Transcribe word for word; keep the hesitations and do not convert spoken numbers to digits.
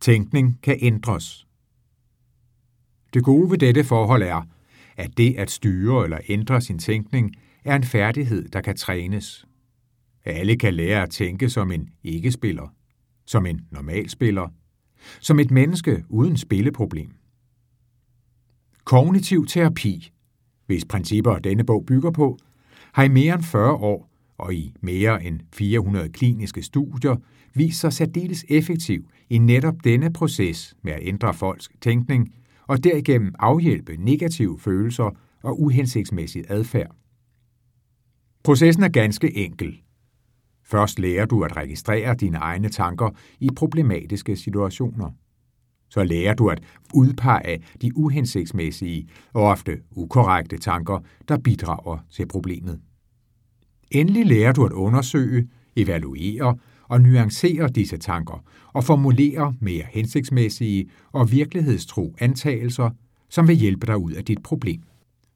Tænkning kan ændres. Det gode ved dette forhold er, at det at styre eller ændre sin tænkning er en færdighed, der kan trænes. Alle kan lære at tænke som en ikke-spiller, som en normalspiller, som et menneske uden spilleproblem. Kognitiv terapi, hvis principper denne bog bygger på, har i mere end fyrre år og i mere end fire hundrede kliniske studier vist sig særdeles effektiv i netop denne proces med at ændre folks tænkning og derigennem afhjælpe negative følelser og uhensigtsmæssig adfærd. Processen er ganske enkel. Først lærer du at registrere dine egne tanker i problematiske situationer. Så lærer du at udpege de uhensigtsmæssige og ofte ukorrekte tanker, der bidrager til problemet. Endelig lærer du at undersøge, evaluere og nuancere disse tanker og formulere mere hensigtsmæssige og virkelighedstro antagelser, som vil hjælpe dig ud af dit problem.